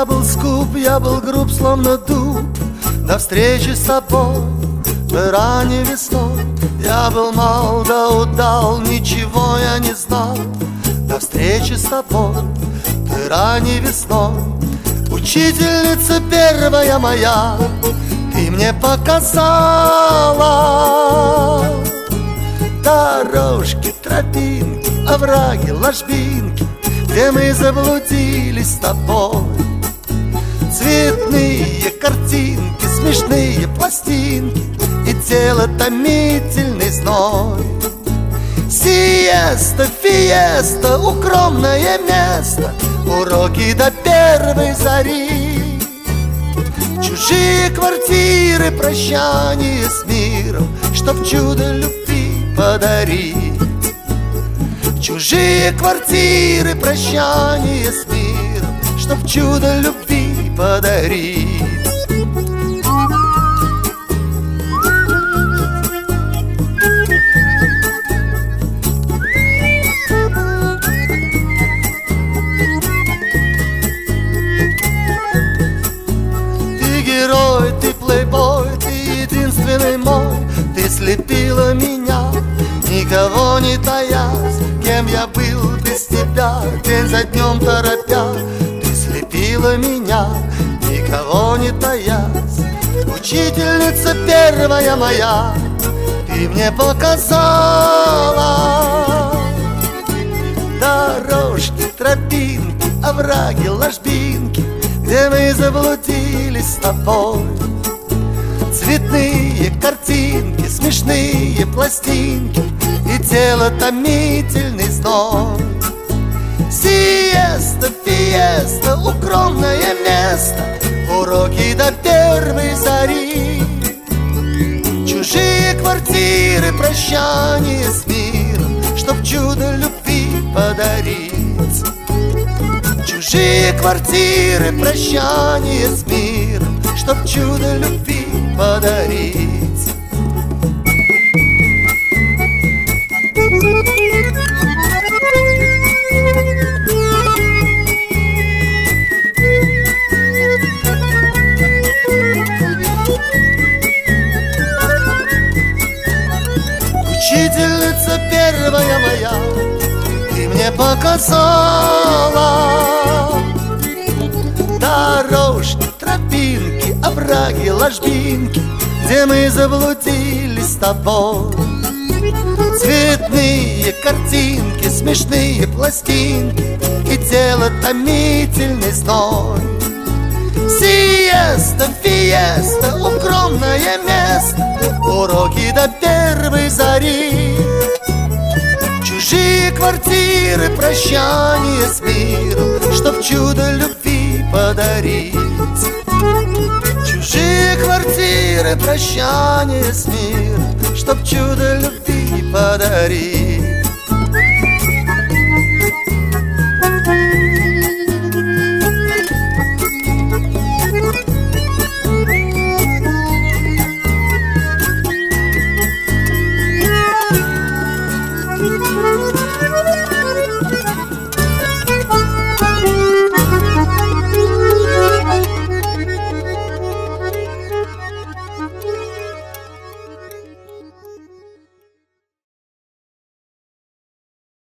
Я был скуп, я был груб, словно дуб. До встречи с тобой ранней весной. Я был мал, да удал, ничего я не знал. До встречи с тобой ранней весной. Учительница первая моя, ты мне показала дорожки, тропинки, овраги, ложбинки, где мы заблудились с тобой. Цветные картинки, смешные пластинки и тело томительный зной. Сиеста, фиеста, укромное место, уроки до первой зари. Чужие квартиры, прощание с миром, чтоб чудо любви подарить. Чужие квартиры, прощание с миром, чтоб чудо любви подарить. Ты плейбой, ты единственный мой. Ты слепила меня, никого не таясь. Кем я был без тебя, день за днем торопя. Ты слепила меня, никого не таясь. Учительница первая моя, ты мне показала дорожки, тропинки, овраги, ложбинки, где мы заблудились с тобой. Цветные картинки, смешные пластинки и тело томительный зной. Сиеста, фиеста, укромное место, уроки до первой зари. Чужие квартиры, прощание с миром, чтоб чудо любви подарить. Чужие квартиры, прощание с миром, чтоб чудо любви подарить. Учительница первая моя, ты мне показала дорожки, тропинки, овраги, ложбинки, где мы заблудились с тобой. Цветные картинки, смешные пластинки и тело томительный зной. Сиеста, фиеста, укромное место, уроки до первой зари. Чужие квартиры, прощание с миром, чтоб чудо любви подарить. Чужие квартиры, прощание с миром, чтоб чудо любви подарить.